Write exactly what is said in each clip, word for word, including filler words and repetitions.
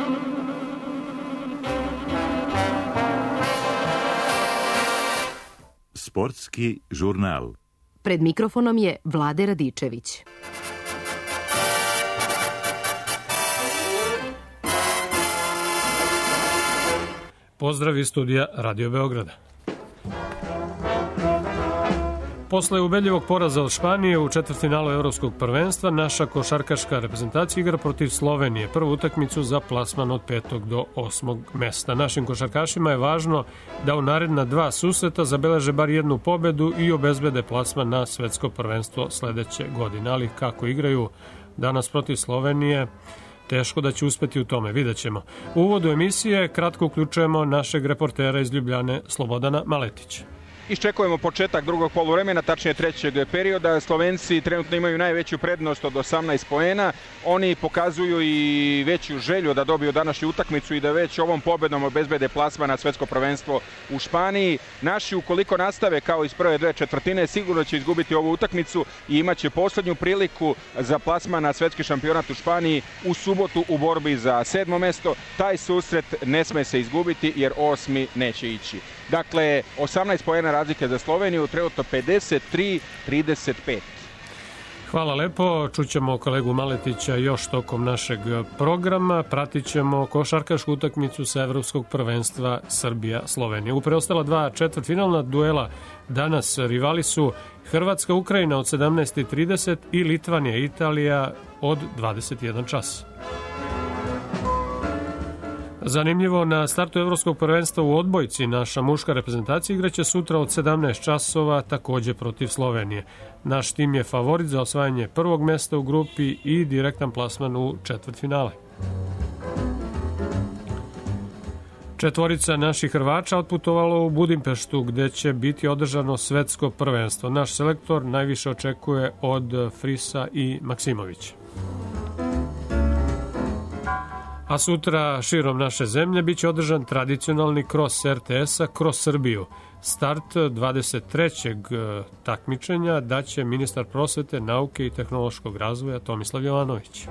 Sportski žurnal. Pred mikrofonom je Vlade Radičević. Pozdrav iz studija Radio Beograda. Posle ubedljivog poraza od Španije u četvrtfinalu Evropskog prvenstva, naša košarkaška reprezentacija igra protiv Slovenije, prvu utakmicu za plasman od petog do osmog mesta. Našim košarkašima je važno da u naredna dva susreta zabeleže bar jednu pobedu i obezbede plasman na svetsko prvenstvo sledeće godine. Ali kako igraju danas protiv Slovenije, teško da će uspeti u tome, vidjet ćemo. U uvodu emisije kratko uključujemo našeg reportera iz Ljubljane, Slobodana Maletića. Iščekujemo početak drugog poluvremena, tačnije trećeg perioda. Slovenci trenutno imaju najveću prednost od osamnaest poena. Oni pokazuju i veću želju da dobiju današnju utakmicu i da već ovom pobedom obezbede plasman na svetsko prvenstvo u Španiji. Naši, ukoliko nastave kao iz prve dve četvrtine, sigurno će izgubiti ovu utakmicu i imaće poslednju priliku za plasman na svetski šampionat u Španiji u subotu u borbi za sedmo mesto. Taj susret ne sme se izgubiti jer osmi neće ići. Dakle, osamnaest poena razlike za Sloveniju, trenutno pedeset tri trideset pet. Hvala lepo, čućemo kolegu Maletića još tokom našeg programa. Pratit ćemo košarkašku utakmicu sa Evropskog prvenstva Srbija-Slovenija. U preostala dva četvrtfinalna duela danas rivali su Hrvatska-Ukrajina od sedamnaest i trideset i Litvanija-Italija od dvadeset jedan čas. Zanimljivo, na startu Evropskog prvenstva u odbojci naša muška reprezentacija igraće sutra od sedamnaest časova takođe protiv Slovenije. Naš tim je favorit za osvajanje prvog mesta u grupi i direktan plasman u četvrtfinale. Četvorica naših Hrvača otputovalo u Budimpeštu gde će biti održano svetsko prvenstvo. Naš selektor najviše očekuje od Frisa i Maksimovića. A sutra širom naše zemlje biće održan tradicionalni kros er te es-a kroz Srbiju. Start dvadeset trećeg takmičenja daće ministar prosvete, nauke i tehnološkog razvoja Tomislav Jovanović.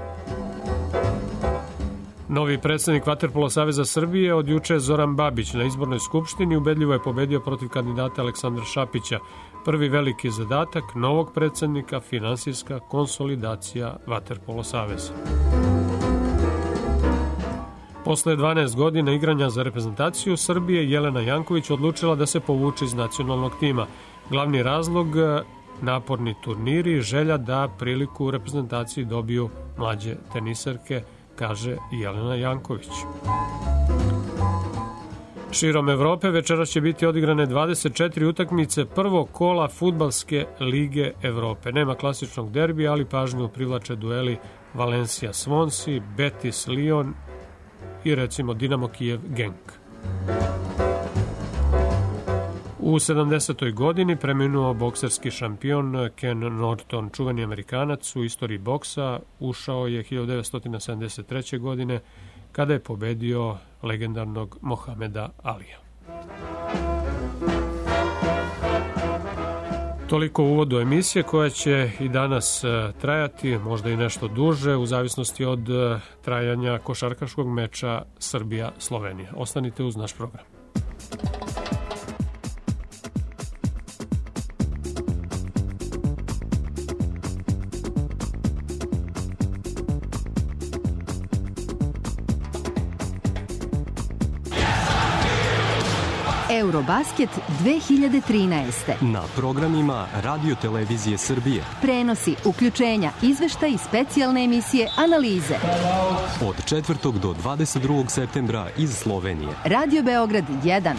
Novi predsednik Vaterpolo saveza Srbije od juče Zoran Babić na izbornoj skupštini ubedljivo je pobedio protiv kandidata Aleksandra Šapića. Prvi veliki zadatak novog predsednika, finansijska konsolidacija Vaterpolo saveza. Posle dvanaest godina igranja za reprezentaciju Srbije, Jelena Janković odlučila da se povuče iz nacionalnog tima. Glavni razlog, naporni turniri i želja da priliku u reprezentaciji dobiju mlađe teniserke, kaže Jelena Janković. Širom Evrope večeras će biti odigrane dvadeset četiri utakmice prvog kola Fudbalske lige Evrope. Nema klasičnog derbija, ali pažnju privlače dueli Valencia-Swansea, Betis-Lyon i recimo Dinamo Kijev-Genk. U sedamdesetoj godini preminuo bokserski šampion Ken Norton, čuveni Amerikanac u istoriji boksa, ušao je hiljadu devetsto sedamdeset treće. godine kada je pobedio legendarnog Mohameda Alija. Toliko u uvodu emisije koja će i danas trajati, možda i nešto duže, u zavisnosti od trajanja košarkaškog meča Srbija-Slovenija. Ostanite uz naš program. Eurobasket dve hiljade trinaeste. Na programima Radio Televizije Srbije. Prenosi, uključenja, izveštaj i specijalne emisije, analize. Od četvrtog do dvadeset drugog septembra iz Slovenije. Radio Beograd jedan.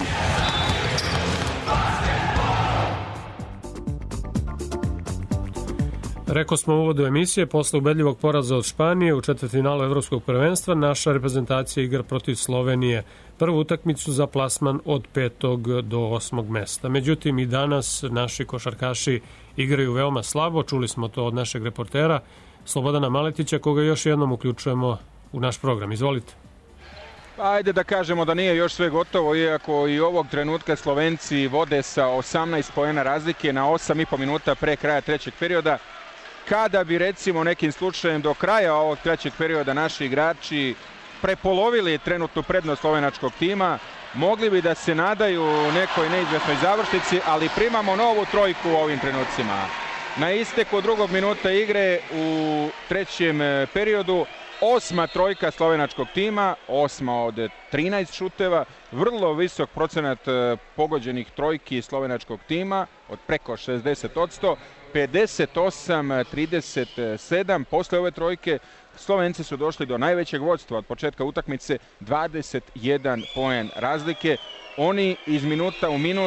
Rekao smo u uvodu emisije, posle ubedljivog poraza od Španije u četvrtfinalu Evropskog prvenstva, naša reprezentacija igra protiv Slovenije prvu utakmicu za plasman od petog do osmog mesta. Međutim, i danas naši košarkaši igraju veoma slabo, čuli smo to od našeg reportera Slobodana Maletića, koga još jednom uključujemo u naš program. Izvolite. Ajde da kažemo da nije još sve gotovo, iako i ovog trenutka Slovenci vode sa osamnaest poena razlike na osam i po minuta pre kraja trećeg perioda. Kada bi recimo nekim slučajem do kraja ovog trećeg perioda naši igrači prepolovili trenutnu prednost slovenačkog tima. Mogli bi da se nadaju nekoj neizvesnoj završnici, ali primamo novu trojku u ovim trenucima. Na isteku drugog minuta igre u trećem periodu osma trojka slovenačkog tima, osma od trinaest šuteva, vrlo visok procenat pogođenih trojki slovenačkog tima od preko šezdeset posto, pedeset osam trideset sedam. Posle ove trojke Slovenci su došli do najvećeg vodstva od početka utakmice, dvadeset jedan poen razlike. Oni iz minuta u minut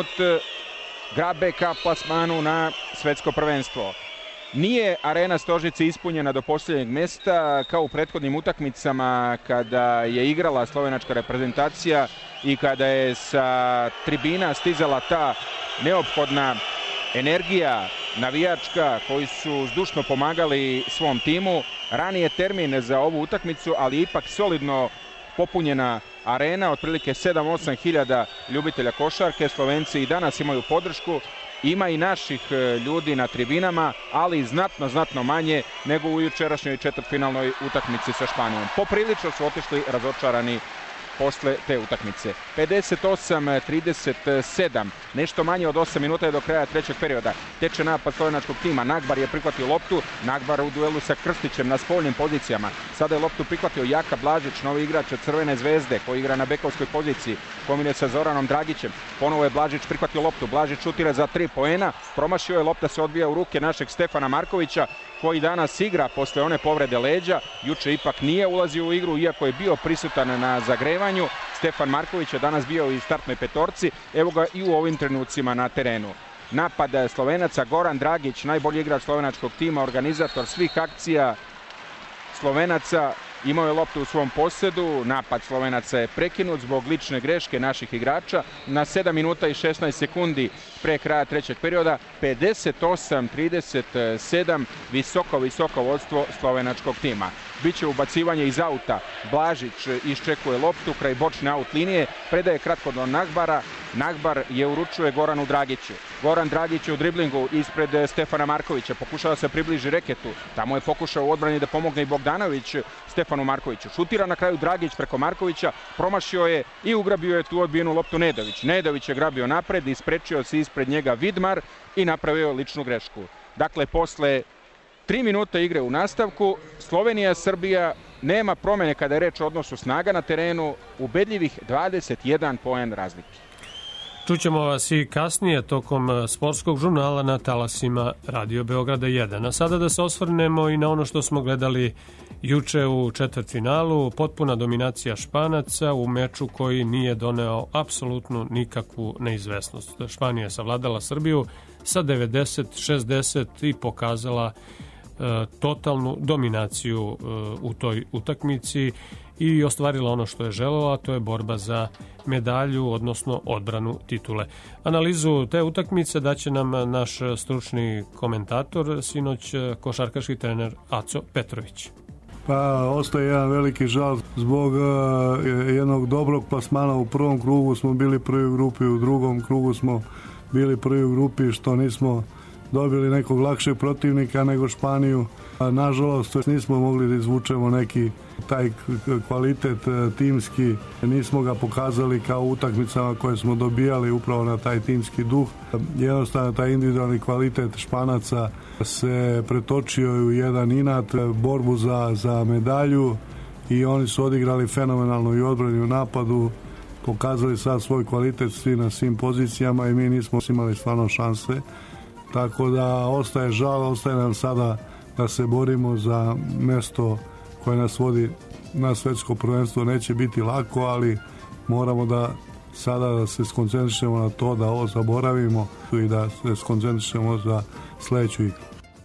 grabe ka plasmanu na svetsko prvenstvo. Nije arena Stožice ispunjena do posljednjeg mesta kao u prethodnim utakmicama kada je igrala slovenačka reprezentacija i kada je sa tribina stizala ta neophodna energija navijačka koji su zdušno pomagali svom timu. Ranije termin za ovu utakmicu, ali ipak solidno popunjena arena, otprilike sedam osam hiljada ljubitelja košarke. Slovenci i danas imaju podršku. Ima i naših ljudi na tribinama, ali znatno, znatno manje nego u jučerašnjoj četvrtfinalnoj utakmici sa Španijom. Poprilično su otišli razočarani posle te utakmice. pedeset osam trideset sedam, nešto manje od osam minuta je do kraja trećeg perioda. Teče napad slovenačkog tima, Nagbar je prihvatio loptu, Nagbar u duelu sa Krstićem na spoljnim pozicijama. Sada je loptu prihvatio Jaka Blažić, novi igrač Crvene zvezde koji igra na bekovskoj poziciji, kombinuje sa Zoranom Dragićem. Ponovo je Blažić prihvatio loptu, Blažić šutira za tri poena, promašio je, lopta se odbija u ruke našeg Stefana Markovića koji danas igra posle one povrede leđa. Juče ipak nije ulazio u igru iako je bio prisutan na zagrevanju. Stefan Marković je danas bio i startnoj petorci, evo ga i u ovim trenucima na terenu. Napad Slovenaca, Goran Dragić, najbolji igrač slovenačkog tima, organizator svih akcija Slovenaca, imao je loptu u svom posedu. Napad Slovenaca je prekinut zbog lične greške naših igrača na sedam minuta i šesnaest sekundi pre kraja trećeg perioda. pedeset osam trideset sedam, visoko, visoko vodstvo slovenačkog tima. Biće ubacivanje iz auta. Blažić iščekuje loptu kraj bočne aut linije, predaje kratko do Nagbara. Nagbar je uručuje Goranu Dragiću. Goran Dragić u driblingu ispred Stefana Markovića. Pokušava se približi reketu. Tamo je pokušao u odbrani da pomogne i Bogdanović Stefanu Markoviću. Šutira na kraju Dragić preko Markovića. Promašio je i ugrabio je tu odbijenu loptu Nedović. Nedović je grabio napred, isprečio se ispred njega Vidmar i napravio ličnu grešku. Dakle, posle tri minuta igre u nastavku, Slovenija-Srbija nema promene kada je reč o odnosu snaga na terenu, ubedljivih dvadeset jedan poen razlike. Čućemo vas i kasnije tokom sportskog žurnala na talasima Radio Beograda jedan. A sada da se osvrnemo i na ono što smo gledali juče u četvrtfinalu. Potpuna dominacija Španaca u meču koji nije doneo apsolutnu nikakvu neizvesnost. Španija je savladala Srbiju sa devedeset šezdeset i pokazala e, totalnu dominaciju e, u toj utakmici i ostvarila ono što je želela, a to je borba za medalju, odnosno odbranu titule. Analizu te utakmice daće nam naš stručni komentator, sinoć košarkaški trener Aco Petrović. Pa, ostaje jedan veliki žal zbog uh, jednog dobrog plasmana. U prvom krugu smo bili prvi u grupi, u drugom krugu smo bili prvi u grupi, što nismo dobili nekog lakšeg protivnika nego Španiju. A, nažalost, nismo mogli da izvučemo neki taj kvalitet timski, nismo ga pokazali kao utakmicama koje smo dobijali upravo na taj timski duh. Jednostavno, taj individualni kvalitet Španaca se pretočio u jedan inat, borbu za, za medalju, i oni su odigrali fenomenalno i odbrani u napadu, pokazali sad svoj kvalitet svi na svim pozicijama i mi nismo imali stvarno šanse. Tako da ostaje žal, ostaje nam sada da se borimo za mesto koje nas vodi na svetsko prvenstvo. Neće biti lako, ali moramo da sada da se skoncentrišemo na to, da ovo zaboravimo i da se skoncentrišemo za sledeću igru.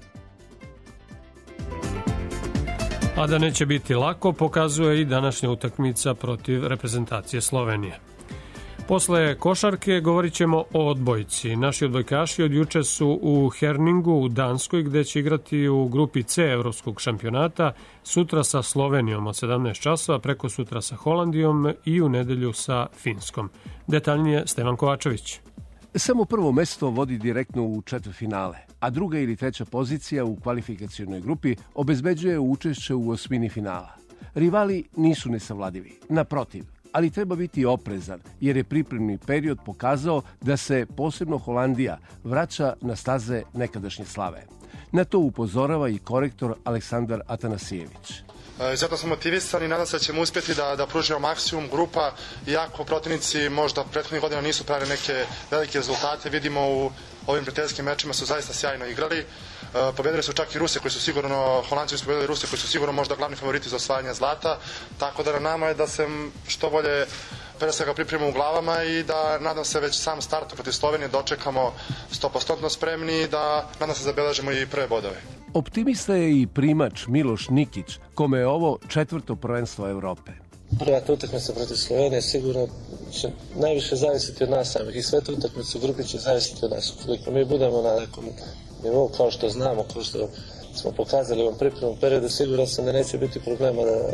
A da neće biti lako pokazuje i današnja utakmica protiv reprezentacije Slovenije. Posle košarke govorit ćemo o odbojci. Naši odbojkaši od juče su u Herningu u Danskoj, gde će igrati u grupi C evropskog šampionata, sutra sa Slovenijom od sedamnaest časova, preko sutra sa Holandijom i u nedelju sa Finskom. Detaljnije Stevan Kovačević. Samo prvo mesto vodi direktno u četvrtfinale, a druga ili treća pozicija u kvalifikacionoj grupi obezbeđuje učešće u osmini finala. Rivali nisu nesavladivi, naprotiv, ali treba biti oprezan jer je pripremni period pokazao da se posebno Holandija vraća na staze nekadašnje slave. Na to upozorava i korektor Aleksandar Atanasijević. Zato smo motivisani i nadam se da ćemo uspjeti da, da pružimo maksimum. Grupa, iako protivnici možda prethodnih godina nisu pravili neke velike rezultate, vidimo u ovim prijateljskim mečima su zaista sjajno igrali. Pobedili su čak i Ruse koji su sigurno, Holandci su pobedili Ruse koji su sigurno možda glavni favoriti za osvajanje zlata, tako da na nama je da se što bolje pre svega pripremimo u glavama i da nadam se već sam start protiv Slovenije dočekamo sto posto spremni i da nadam se zabeležimo i prve bodove. Optimista je i primač Miloš Nikić, kome je ovo četvrto prvenstvo Evrope. Prva utakmica protiv Slovenije sigurno će najviše zavisiti od nas samih i sve te utakmice u grupi će zavisiti od nas. Ukoliko mi budemo na nekom nivou kao što znamo, kao što smo pokazali u ovom pripremnom periodu, sigurno sam da neće biti problema da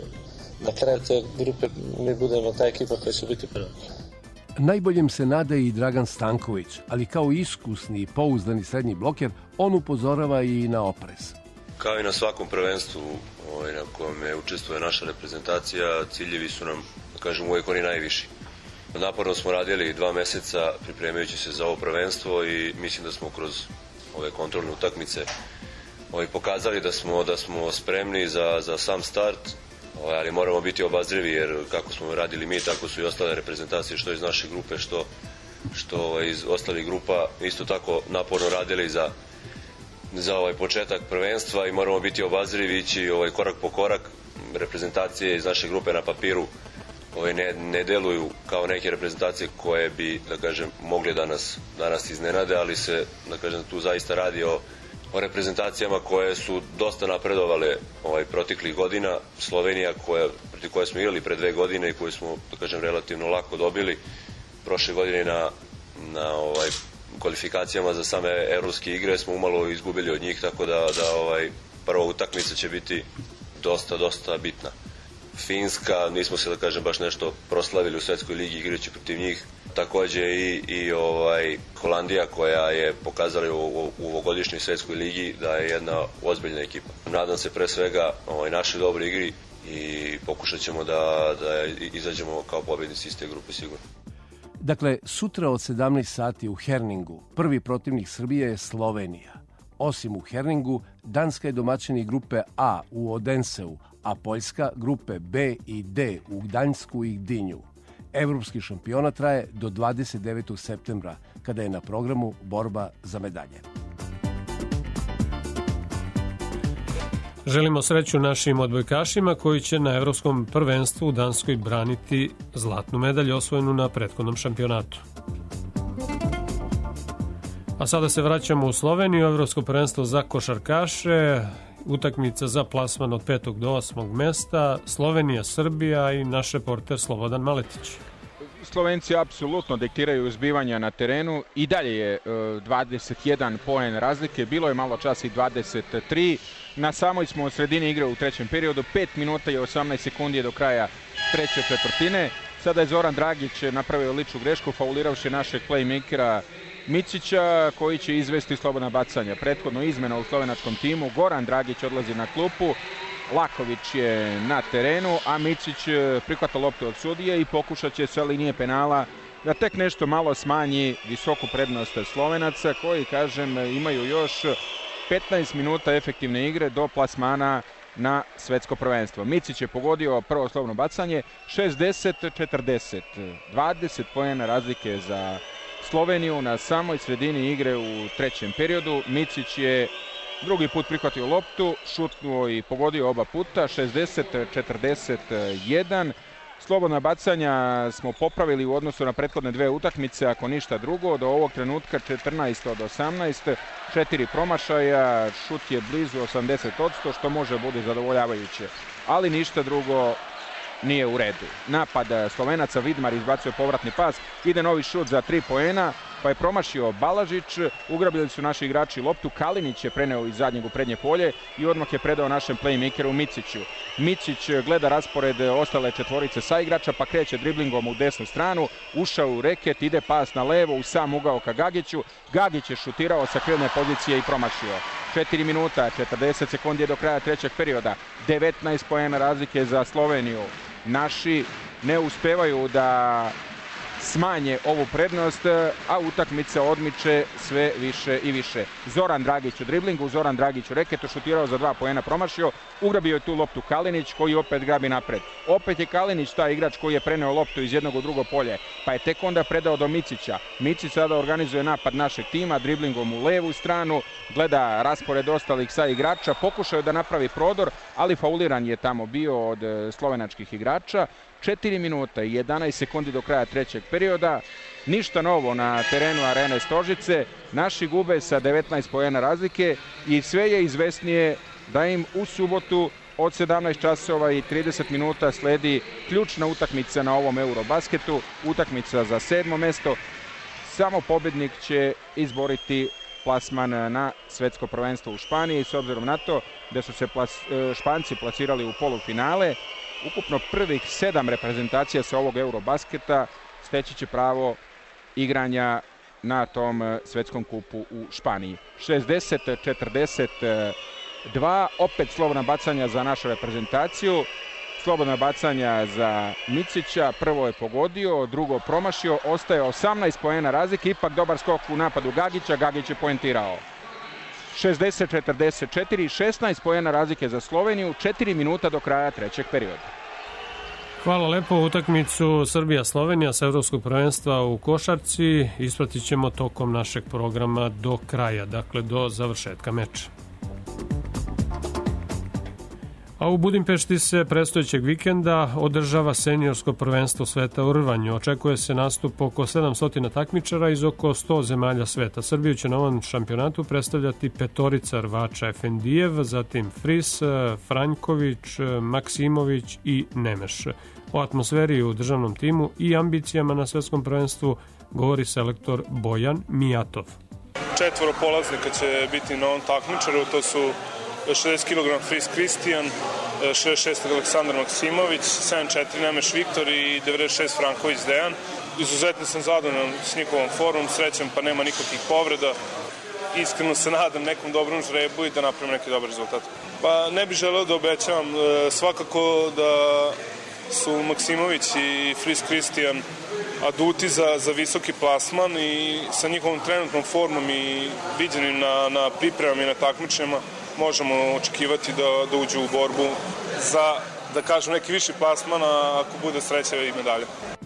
na kraju te grupe mi budemo ta ekipa koja će biti prva. Najboljem se nada i Dragan Stanković, ali kao iskusni i pouzdani srednji bloker, on upozorava i na oprez. Kao i na svakom prvenstvu ovaj, na kome učestvuje naša reprezentacija, ciljevi su nam, da kažem, uvijek oni najviši. Naporno smo radili dva meseca pripremajući se za ovo prvenstvo i mislim da smo kroz ove kontrolne utakmice ovaj, pokazali da smo, da smo spremni za, za sam start, ovaj, ali moramo biti obazrivi jer kako smo radili mi, tako su i ostale reprezentacije, što iz naše grupe, što, što ovaj, iz ostalih grupa, isto tako naporno radili za za ovaj početak prvenstva i moramo biti obazrivi, ići ovaj korak po korak. Reprezentacije iz naše grupe na papiru ovaj ne, ne deluju kao neke reprezentacije koje bi, da kažem, mogli da nas, da nas iznenade, ali se, da kažem, tu zaista radi o, o reprezentacijama koje su dosta napredovale ovaj proteklih godina. Slovenija koja, protiv koje smo igrali pre dve godine i koju smo, da kažem, relativno lako dobili prošle godine na, na ovaj kvalifikacijama za same evropske igre smo umalo izgubili od njih, tako da, da ovaj, prva utakmica će biti dosta, dosta bitna. Finska, nismo se, da kažem, baš nešto proslavili u svetskoj ligi igrajući protiv njih. Takođe i, i ovaj, Holandija koja je pokazala u, u ovogodišnjoj svetskoj ligi da je jedna ozbiljna ekipa. Nadam se pre svega ovaj, našoj dobroj igri i pokušat ćemo da, da izađemo kao pobednici iz te grupe sigurno. Dakle, sutra od sedamnaest sati u Herningu prvi protivnik Srbije je Slovenija. Osim u Herningu, Danska je domaćin grupe A u Odenseu, a Poljska grupe B i D u Gdańsku i Gdinju. Evropski šampionat traje do dvadeset devetog septembra, kada je na programu borba za medalje. Želimo sreću našim odbojkašima koji će na Evropskom prvenstvu u Danskoj braniti zlatnu medalju osvojenu na prethodnom šampionatu. A sada se vraćamo u Sloveniju, Evropsko prvenstvo za košarkaše, utakmica za plasman od petog do osmog mesta, Slovenija, Srbija i naš reporter Slobodan Maletić. Slovenci apsolutno diktiraju zbivanja na terenu i dalje je dvadeset jedan poen razlike, bilo je malo čas i dvadeset tri. Na samoj smo u sredini igre u trećem periodu, pet minuta i osamnaest sekundi do kraja treće četvrtine. Sada je Zoran Dragić napravio ličnu grešku, fauliravši našeg playmakera Micića, koji će izvesti slobodna bacanja. Prethodno izmena u slovenačkom timu, Goran Dragić odlazi na klupu, Laković je na terenu, a Micić prihvata loptu od sudije i pokušat će sa linije penala da tek nešto malo smanji visoku prednost Slovenaca, koji, kažem, imaju još petnaest minuta efektivne igre do plasmana na svetsko prvenstvo. Micić je pogodio prvo slobodno bacanje, šezdeset četrdeset, dvadeset poena razlike za Sloveniju na samoj sredini igre u trećem periodu. Micić je drugi put prihvatio loptu, šutnuo i pogodio oba puta, šezdeset četrdeset jedan. Slobodna bacanja smo popravili u odnosu na prethodne dve utakmice, ako ništa drugo. Do ovog trenutka četrnaest od osamnaest, četiri promašaja, šut je blizu osamdeset posto, što može bude zadovoljavajuće, ali ništa drugo nije u redu. Napad Slovenaca, Vidmar izbacuje povratni pas, ide novi šut za tri poena, pa je promašio Balažić, ugrabili su naši igrači loptu, Kalinić je preneo iz zadnjeg u prednje polje i odmah je predao našem playmakeru Miciću. Micić gleda raspored ostale četvorice saigrača, pa kreće driblingom u desnu stranu, ušao u reket, ide pas na levo u sam ugao ka Gagiću, Gagić je šutirao sa krilne pozicije i promašio. četiri minuta, četrdeset sekundi do kraja trećeg perioda, devetnaest poena razlike za Sloveniju. Naši ne uspevaju da smanje ovu prednost, a utakmica odmiče sve više i više. Zoran Dragić u driblingu, Zoran Dragić u reketu, šutirao za dva poena, promašio, ugrabio je tu loptu Kalinić koji opet grabi napred. Opet je Kalinić taj igrač koji je preneo loptu iz jednog u drugo polje, pa je tek onda predao do Micića. Micić sada organizuje napad našeg tima, driblingom u levu stranu, gleda raspored ostalih sa igrača, pokušao da napravi prodor, ali fauliran je tamo bio od slovenačkih igrača. četiri minuta i jedanaest sekundi do kraja trećeg perioda. Ništa novo na terenu Arene Stožice. Naši gube sa devetnaest poena razlike i sve je izvesnije da im u subotu od sedamnaest časova i trideset minuta sledi ključna utakmica na ovom Eurobasketu, utakmica za sedmo mesto. Samo pobednik će izboriti plasman na svetsko prvenstvo u Španiji, s obzirom na to da su se plas, Španci plasirali u polufinale. Ukupno prvih sedam reprezentacija sa ovog Eurobasketa steći će pravo igranja na tom svetskom kupu u Španiji. šezdeset četrdeset dva, opet slobodna bacanja za našu reprezentaciju. Slobodna bacanja za Micića, prvo je pogodio, drugo promašio, ostaje osamnaest poena razlike, ipak dobar skok u napadu Gagića, Gagić je poentirao. šezdeset četrdeset četiri, šesnaest poena razlike za Sloveniju, četiri minuta do kraja trećeg perioda. Hvala lepo. Utakmicu Srbija-Slovenija sa Evropskog prvenstva u košarci ispratit ćemo tokom našeg programa do kraja, dakle do završetka meča. A u Budimpešti se predstojećeg vikenda održava seniorsko prvenstvo sveta u rvanju. Očekuje se nastup oko sedamsto takmičara iz oko sto zemalja sveta. Srbiju će na ovom šampionatu predstavljati petorica rvača: Efendijev, zatim Fris, Franjković, Maksimović i Nemeš. O atmosferi u državnom timu i ambicijama na svetskom prvenstvu govori selektor Bojan Mijatov. Četvoro polaznika će biti na ovom takmičaru, to su šezdeset kilograma Fris Kristijan, šezdeset šest Aleksandar Maksimović, sedamdeset četiri Nemeš Viktor i devedeset šest Franković Dejan. Izuzetno sam zadovoljan s njihovom formom, srećem pa nema nikakvih povreda. Iskreno se nadam nekom dobrom žrebu i da napravim neki dobar rezultat. Pa ne bih želeo da obećavam, svakako da su Maksimović i Fris Kristijan aduti za, za visoki plasman i sa njihovom trenutnom formom i viđenim na, na pripremama i na takmičenjima možemo očekivati da, da uđu u borbu za, da kažem, neki viši plasman, a ako bude sreća i medalje.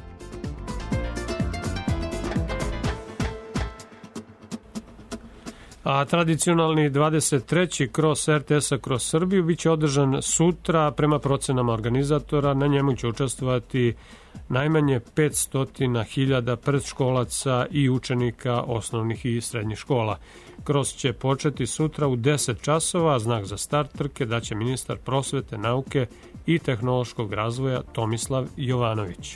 A tradicionalni dvadeset treći kros er te es-a kroz Srbiju biće održan sutra prema procenama organizatora. Na njemu će učestvovati najmanje petsto hiljada predškolaca i učenika osnovnih i srednjih škola. Kros će početi sutra u deset časova, a znak za start trke daće ministar prosvete, nauke i tehnološkog razvoja Tomislav Jovanović.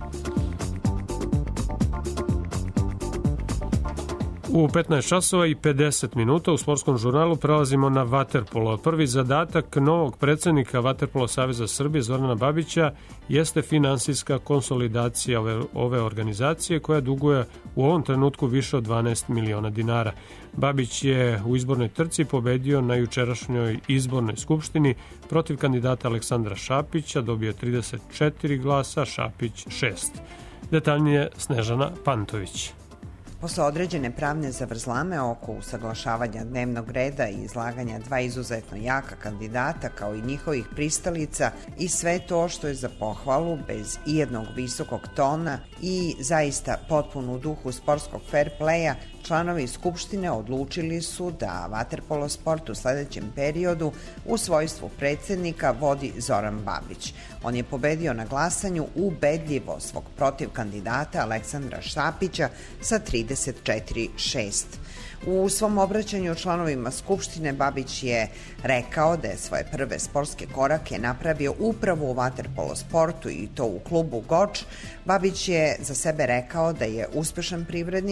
U petnaest časova i pedeset minuta u sportskom žurnalu prelazimo na vaterpolo. Prvi zadatak novog predsednika Vaterpolo saveza Srbije Zorana Babića jeste finansijska konsolidacija ove, ove organizacije koja duguje u ovom trenutku više od dvanaest miliona dinara. Babić je u izbornoj trci pobedio na jučerašnjoj izbornoj skupštini protiv kandidata Aleksandra Šapića, dobio trideset četiri glasa, Šapić šest. Detaljnije Snežana Pantović. Posle određene pravne zavrzlame oko usaglašavanja dnevnog reda i izlaganja dva izuzetno jaka kandidata kao i njihovih pristalica i sve to što je za pohvalu bez ijednog visokog tona i zaista potpuno u duhu sportskog fair playa, članovi Skupštine odlučili su da vaterpolo sport u sledećem periodu u svojstvu predsednika vodi Zoran Babić. On je pobedio na glasanju ubedljivo svog protiv kandidata Aleksandra Šapića sa trideset četiri šest. U svom obraćanju članovima Skupštine Babić je rekao da je svoje prve sportske korake napravio upravo u vaterpolo sportu i to u klubu Goč. Babić je za sebe rekao da je uspešan privrednik,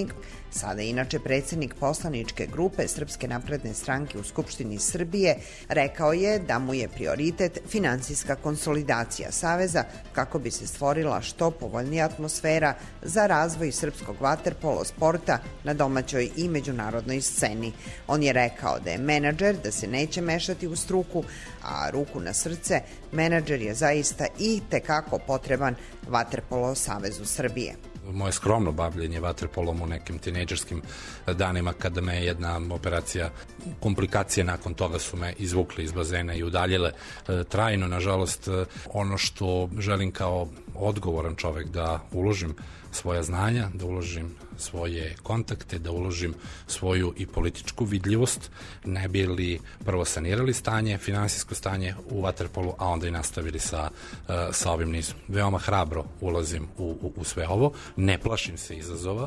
sada inače predsjednik poslaničke grupe Srpske napredne stranke u Skupštini Srbije, rekao je da mu je prioritet finansijska konsolidacija Saveza kako bi se stvorila što povoljnija atmosfera za razvoj srpskog vaterpolo sporta na domaćoj i međunarodnoj sceni. On je rekao da je menadžer, da se neće mešati u struku, a ruku na srce, menadžer je zaista i tekako potreban Vaterpolo Savezu Srbije. Moje skromno bavljenje vaterpolom u nekim tinejdžerskim danima kada me jedna operacija, komplikacije nakon toga su me izvukli iz bazena i udaljile trajno. Nažalost, ono što želim kao odgovoran čovek da uložim svoja znanja, da uložim svoje kontakte, da uložim svoju i političku vidljivost, ne bi li prvo sanirali stanje, finansijsko stanje u vaterpolu, a onda i nastavili sa, sa ovim nizom. Veoma hrabro ulazim u, u, u sve ovo, ne plašim se izazova,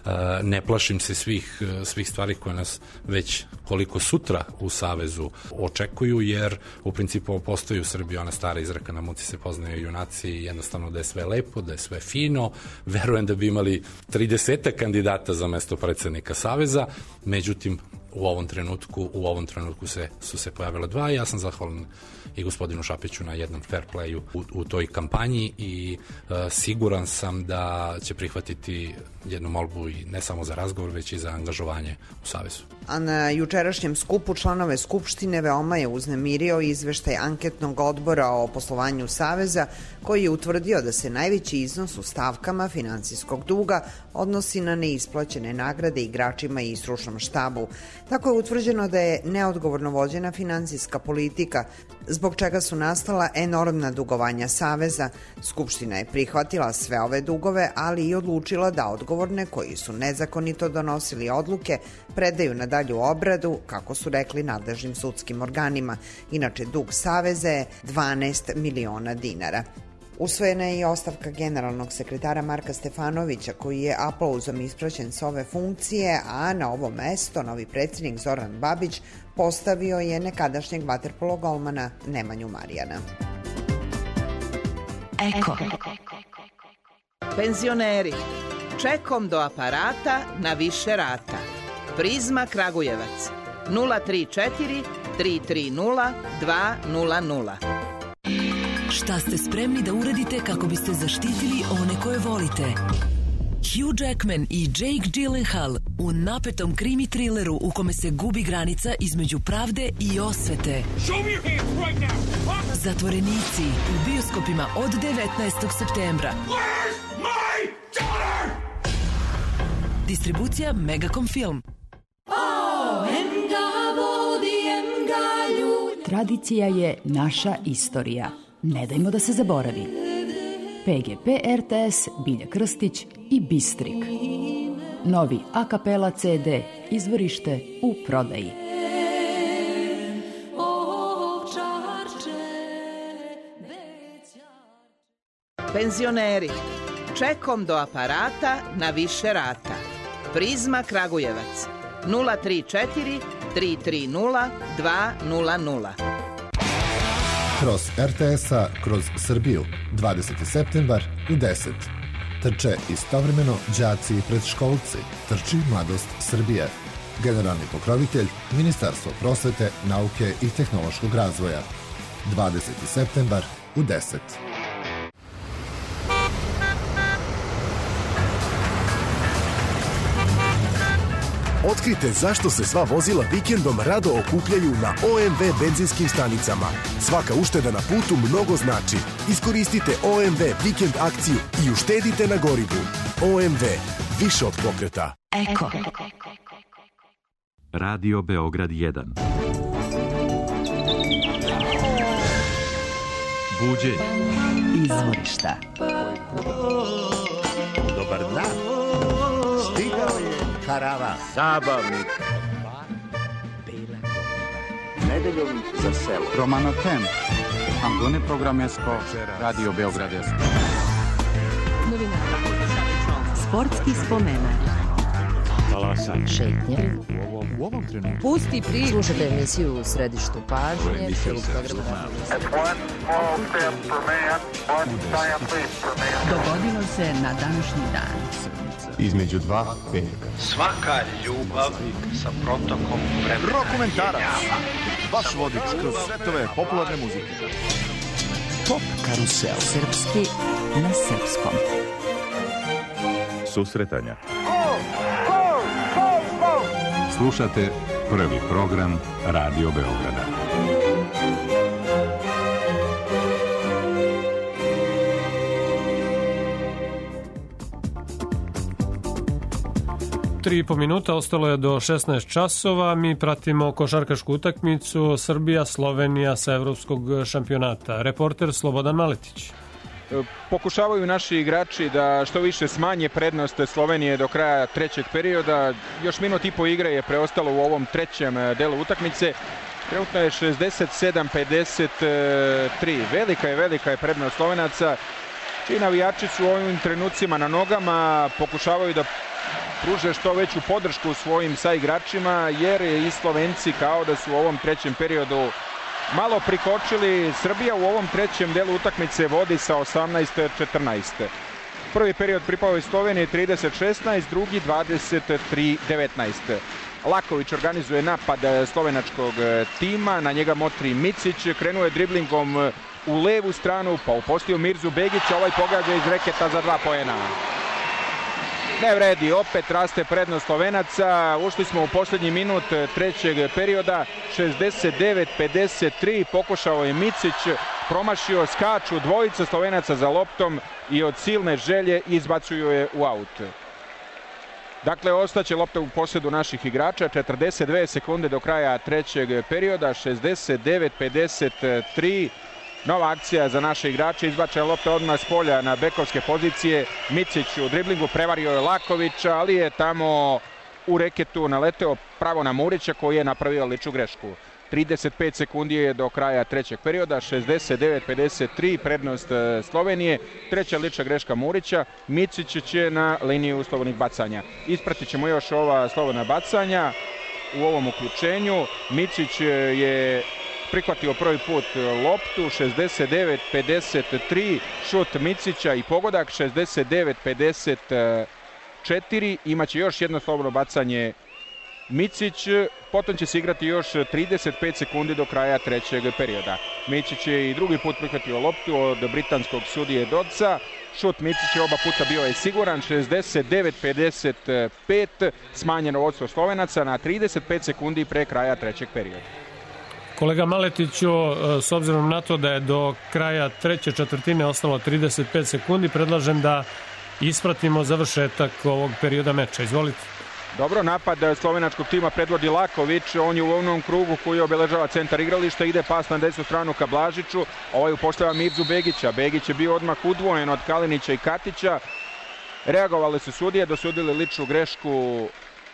ne plašim se svih, svih stvari koje nas već koliko sutra u Savezu očekuju, jer u principu postoji u Srbiji ona stara izreka na muci se poznaju junaci, jednostavno da je sve lepo, da je sve fino. Verujem da bi imali trideset kandidata za mesto predsednika Saveza, međutim u ovom trenutku u ovom trenutku se, su se pojavila dva i ja sam zahvalan i gospodinu Šapiću na jednom fair playu u, u toj kampanji i uh, siguran sam da će prihvatiti jednu molbu i ne samo za razgovor, već i za angažovanje u Savezu. A na jučerašnjem skupu članove Skupštine veoma je uznemirio izveštaj anketnog odbora o poslovanju Saveza, koji je utvrdio da se najveći iznos u stavkama finansijskog duga odnosi na neisplaćene nagrade igračima i stručnom štabu. Tako je utvrđeno da je neodgovorno vođena finansijska politika, zbog čega su nastala enormna dugovanja Saveza. Skupština je prihvatila sve ove dugove, ali i odlučila da odgovorne koji su nezakonito donosili odluke predaju na dalju obradu, kako su rekli nadležnim sudskim organima. Inače, dug Saveza je dvanaest miliona dinara. Usvojena je i ostavka generalnog sekretara Marka Stefanovića, koji je aplauzom ispraćen s ove funkcije, a na ovo mesto novi predsjednik Zoran Babić postavio je nekadašnjeg vaterpolo golmana Nemanju Marijana. Eko. Penzioneri. Čekom do aparata na više rata. Prizma Kragujevac. nula tri četiri tri tri nula dva nula nula. Šta ste spremni da uradite kako biste zaštitili one koje volite? Hugh Jackman i Jake Gyllenhaal u napetom krimi trileru u kome se gubi granica između pravde i osvete. Zatvorenici u bioskopima od devetnaestog septembra. Distribucija Megacom Film. Tradicija je naša istorija. Ne dajmo da se zaboravi. P G P R T S, Bilja Krstić i Bistrik. Novi a kapela C D, izvorište u prodaji. Penzioneri. Čekom do aparata na više rata. Prizma Kragujevac. nula tri četiri tri tri nula dva nula nula. Kroz R T S-a, kroz Srbiju, dvadeseti septembar u deset. Trče istovremeno đaci i predškolci. Trči Mladost Srbije. Generalni pokrovitelj Ministarstvo prosvete, nauke i tehnološkog razvoja. dvadeseti septembar u deset. Otkrite zašto se sva vozila vikendom rado okupljaju na O M V benzinskim stanicama. Svaka ušteda na putu mnogo znači. Iskoristite O M V vikend akciju i uštedite na gorivu. O M V. Više od pokreta. Eko. Radio Beograd jedan. Buđenje. Izvorišta. Dobar dan. Stigao je karavan. Zabavnik. Nedeljom za selo. Romano Tem. Angone Programesko. Radio Beograd jedan. Sportski spomenak. Talasan. Šetnje. U ovom trenutku. Pusti priču. Slušajte emisiju u središtu pažnje. Dogodilo se na današnji dan. između dva petka. Svaka ljubav sa protokom vremena. Rokumentarac. Vaš vodič kroz svetove popularne muzike. Pop karusel. Srpski na srpskom. Susretanja. Slušate prvi program Radio Beograda. Tri i po minuta, ostalo je do šesnaest časova. Mi pratimo košarkašku utakmicu Srbija-Slovenija sa evropskog šampionata. Reporter Slobodan Maletić. Pokušavaju naši igrači da što više smanje prednost Slovenije do kraja trećeg perioda. Još minut i po igre je preostalo u ovom trećem delu utakmice. Trenutno je šezdeset sedam pedeset tri. Velika je, velika je prednost Slovenaca. Čiji navijači su u ovim trenucima na nogama, pokušavaju da pruže što veću podršku svojim saigračima, jer i Slovenci kao da su u ovom trećem periodu malo prikočili. Srbija u ovom trećem delu utakmice vodi sa osamnaest četrnaest. Prvi period pripao je Sloveniji trideset šesnaest, drugi dvadeset tri devetnaest. Laković organizuje napad slovenačkog tima, na njega motri Micić, krenuo je driblingom u levu stranu, pa upostio Mirzu Begića, ovaj pogađa iz reketa za dva poena. Ne vredi, opet raste prednost Slovenaca. Ušli smo u posljednji minut trećeg perioda, šezdeset devet pedeset tri, pokušao je Micić, promašio, skaču dvojica Slovenaca za loptom i od silne želje izbacuju je u aut. Dakle, ostaće lopta u posjedu naših igrača, četrdeset dve sekunde do kraja trećeg perioda, šezdeset devet pedeset tri. Nova akcija za naše igrače, izbačena lopta odmah s polja na bekovske pozicije. Micić u driblingu prevario je Lakovića, ali je tamo u reketu naleteo pravo na Murića koji je napravio ličnu grešku. trideset pet sekundi je do kraja trećeg perioda, šezdeset devet pedeset tri, prednost Slovenije. Treća lična greška Murića, Micić će na liniju slobodnih bacanja. Ispratit ćemo još ova slobodna bacanja u ovom uključenju. Micić je prihvatio prvi put loptu, šezdeset devet pedeset tri, šut Micića i pogodak, šezdeset devet pedeset četiri, imaće još jedno slobodno bacanje Micić, potom će se igrati još trideset pet sekundi do kraja trećeg perioda. Micić je i drugi put prihvatio loptu od britanskog sudije Dodsa, šut Micića oba puta bio je siguran, šezdeset devet pedeset pet, smanjeno vodstvo Slovenaca na trideset pet sekundi pre kraja trećeg perioda. Kolega Maletiću, s obzirom na to da je do kraja treće četvrtine ostalo trideset pet sekundi, predlažem da ispratimo završetak ovog perioda meča. Izvolite. Dobro, napad slovenačkog tima predvodi Laković, on je u onom krugu koji obeležava centar igrališta, ide pas na desnu stranu ka Blažiću, ovaj upošljava Mirzu Begića. Begić je bio odmah udvojen od Kalinića i Katića. Reagovali su sudije, dosudili ličnu grešku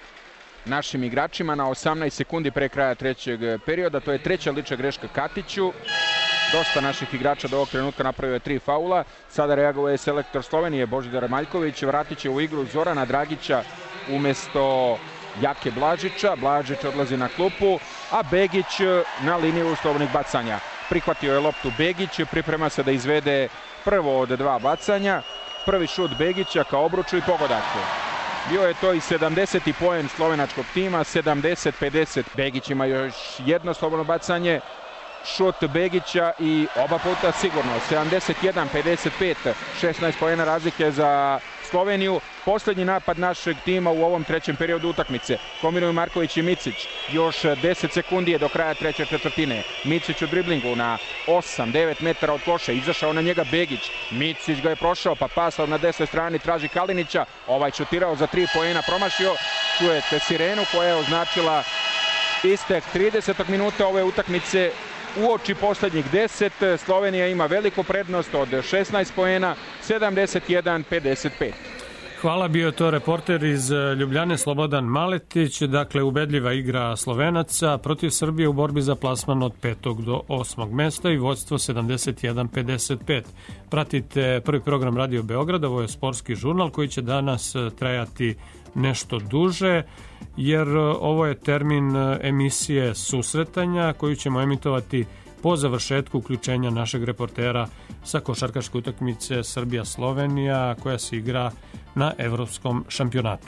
našim igračima na osamnaest sekundi pre kraja trećeg perioda. To je treća lična greška Katiću. Dosta naših igrača do ovog trenutka napravio je tri faula. Sada reaguje selektor Slovenije Božidar Maljković. Vratit će u igru Zorana Dragića umesto Jake Blažića. Blažić odlazi na klupu, a Begić na liniju slobodnih bacanja. Prihvatio je loptu Begić, priprema se da izvede prvo od dva bacanja. Prvi šut Begića kao obruču i pogodak. Bio je to i sedamdeseti poen slovenačkog tima, sedamdeset pedeset. Begić ima još jedno slobodno bacanje, šut Begića i oba puta sigurno. sedamdeset jedan pedeset pet, šesnaest poena razlike za Sloveniju. Posljednji napad našeg tima u ovom trećem periodu utakmice. Kombinuju Marković i Micić. Još deset sekundi je do kraja treće četvrtine. Micić u driblingu na osam devet metara od koša. Izašao na njega Begić. Micić ga je prošao, pa pasao na desnoj strani, traži Kalinića. Ovaj šutirao za tri poena, promašio. Čujete sirenu koja je označila istek tridesetog minuta ove utakmice. Uoči posljednjih deset, Slovenija ima veliku prednost od šesnaest poena, sedamdeset jedan pedeset pet. Hvala, bio je to reporter iz Ljubljane Slobodan Maletić. Dakle, ubedljiva igra Slovenaca protiv Srbije u borbi za plasman od petog do osmog mesta i vodstvo sedamdeset jedan pedeset pet. Pratite prvi program Radio Beograda, ovo je sportski žurnal koji će danas trajati nešto duže, jer ovo je termin emisije Susretanja koju ćemo emitovati po završetku uključenja našeg reportera sa košarkaške utakmice Srbija-Slovenija koja se igra na evropskom šampionatu.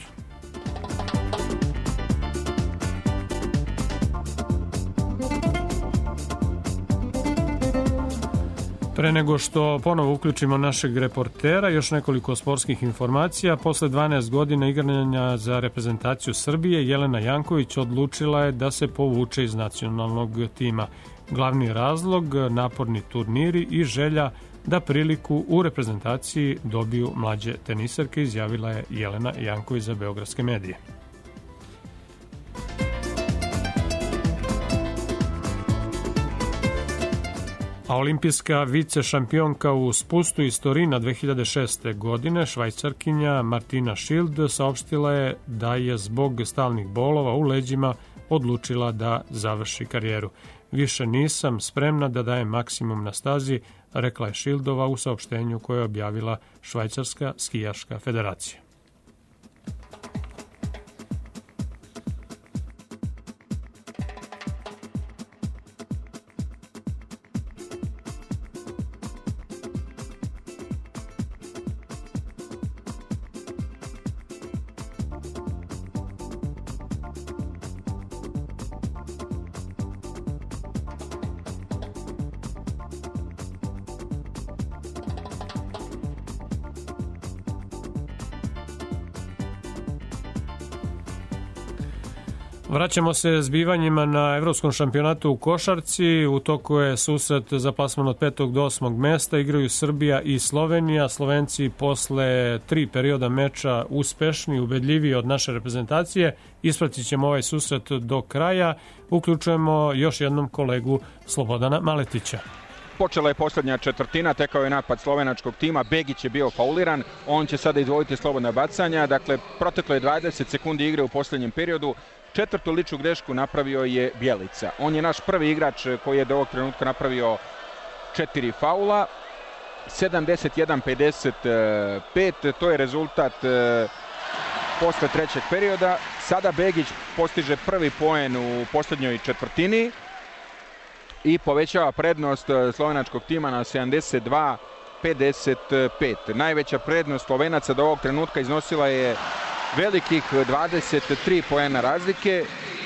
Pre nego što ponovo uključimo našeg reportera, još nekoliko sportskih informacija. Posle dvanaest godina igranja za reprezentaciju Srbije, Jelena Janković odlučila je da se povuče iz nacionalnog tima. Glavni razlog, naporni turniri i želja da priliku u reprezentaciji dobiju mlađe tenisarke, izjavila je Jelena Janković za beogradske medije. A olimpijska vice šampionka u spustu iz Torina dve hiljade šeste. godine, švajcarkinja Martina Schild, saopštila je da je zbog stalnih bolova u leđima odlučila da završi karijeru. Više nisam spremna da dajem maksimum na stazi, rekla je Schildova u saopštenju koje je objavila Švajcarska skijaška federacija. Vraćamo se zbivanjima na evropskom šampionatu u košarci. U toku je susret za plasman od petog do osmog mesta. Igraju Srbija i Slovenija. Slovenci posle tri perioda meča uspešni, ubedljiviji od naše reprezentacije. Ispratit ćemo ovaj susret do kraja. Uključujemo još jednom kolegu Slobodana Maletića. Počela je posljednja četvrtina, tekao je napad slovenačkog tima, Begić je bio fauliran, on će sada izvoditi slobodna bacanja, dakle proteklo je dvadeset sekundi igre u posljednjem periodu. Četvrtu ličnu grešku napravio je Bjelica. On je naš prvi igrač koji je do ovog trenutka napravio četiri faula. sedamdeset jedan pedeset pet, to je rezultat posle trećeg perioda. Sada Begić postiže prvi poen u posljednjoj četvrtini i povećava prednost slovenačkog tima na sedamdeset dva pedeset pet. Najveća prednost Slovenaca do ovog trenutka iznosila je velikih dvadeset tri poena razlike.